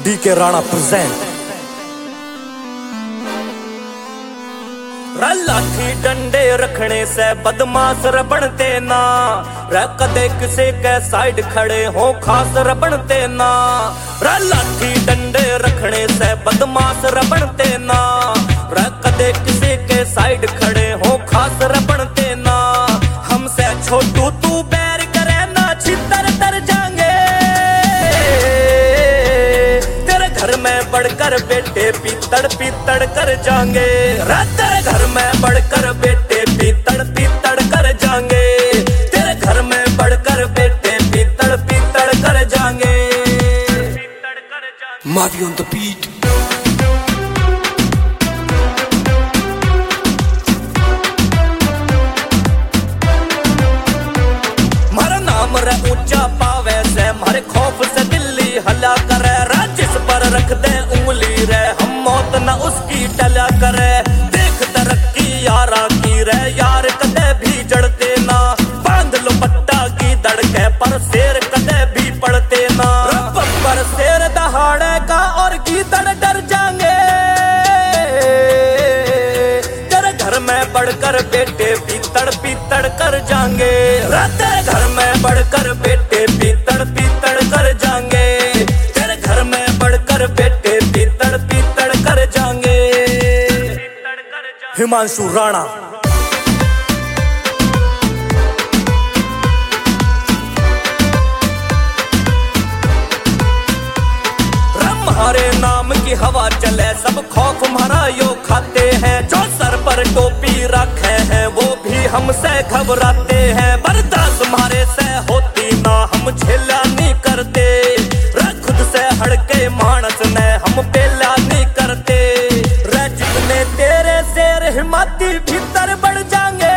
DK Rana present. लाठी डंडे रखने से बदमाश बनते ना, कदे किसे के साइड खड़े हो खास बनते ना। लाठी डंडे रखने से बदमाश बनते ना, कदे किसे के साइड खड़े हो खास बनते ना। हमसे छोटू तू बैर करे ना छितर तर जाएंगे, तेरे घर में बढ़कर बेटे पीतड़ पीतड़ कर जाएंगे। तेरे घर में बढ़कर बेटे पीतड़ पीतड़ कर जाएंगे, तेरे घर में बढ़कर बेटे पीतड़ पीतड़ कर जाएंगे। Mavi on the beat. मारा नाम रे ऊंचा पावे से, मारे खौफ से दिल्ली हला करे। जिस पर रख दे उंगली रे, हम मौत न उसकी टला करे। देख तरक्की यारा की रे, यार कदे भी जड़ते ना। बांध लो पट्टा की दड़के पर शेर कदे भी पड़ते ना। पर शेर दहाड़ेगा और गीदड़ डर जाएंगे, तेरे घर में बढ़कर बेटे पीतड़ पीतड़ कर जाएंगे। तेरे घर में बढ़कर बेटे पीतड़ पीतड़ कर जाएंगे, तेरे घर में बढ़कर बेटे पीतड़ पीतड़ कर जाएंगे। हिमांशु राणा। हमारे नाम की हवा चले, सब खौफ हमारा यो खाते हैं। जो सर पर टोपी रखे हैं वो भी हमसे घबराते हैं। बर्दाश्त हमारे से होती ना, हम झेला नहीं करते। खुद से हड़के मानस ने हम पेला नहीं करते। जितने तेरे शेर हिम्मती भीतर बढ़ जाएंगे,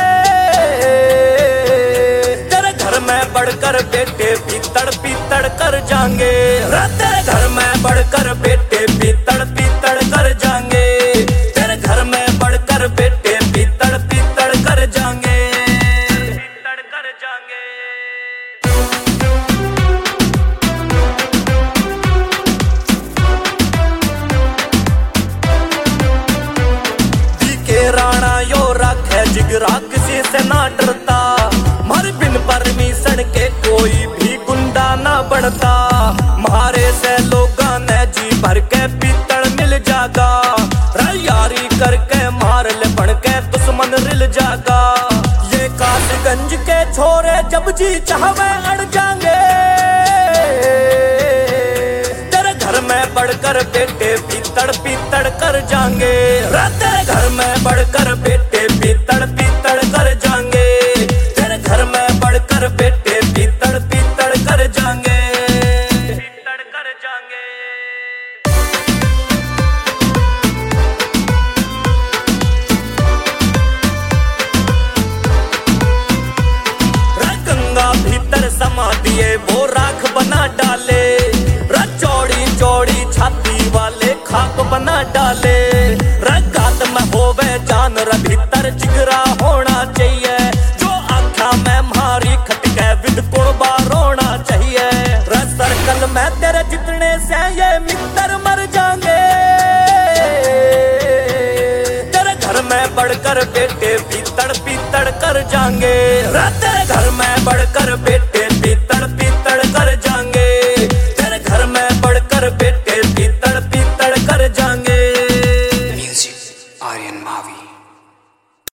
तेरे घर में बढ़कर बेटे पीतड़ पीतड़ कर जाएंगे। तेरे घर में बढ़कर बेटे पीतड़ पीतड़ कर जाएंगे, तेरे घर में बढ़कर बेटे पीतड़ पीतड़ कर जाएंगे। डीके राणा यो रखे जिगरा, किसी से ना डरता। मर बिन परमिशन के कोई भी गुंडा ना बनता। मारे से लोगा ने जी भर के पीतड़ मिल जागा। यारी करके मार ले बन के दुश्मन रिल जागा। ये कासगंज के छोरे जब जी चाहवे अड़ जाएंगे, तेरे घर में बढ़कर बेटे पीतड़ पीतड़ कर जाएंगे। तेरे घर में बढ़कर बेटे पीतड़ पीतड़ कर जाएंगे, तेरे घर में बढ़कर बेटे पीतड़ पीतड़ कर जाएंगे। गंगा भीतर समा दिए वो राख बना डाले। चौड़ी चौड़ी छाती वाले खाक बना डाले। गात में होवे जानवर भीतर जिगरा होना चाहिए। जो आँखा में मारी खटके विद कुर्बा रोना चाहिए। सर्कल में तेरे जितने से ये मित्र मर जाएंगे, तेरे घर में बढ़कर बेटे पीतड़ पीतड़ कर जाएंगे। तेरे घर में बढ़कर बेटे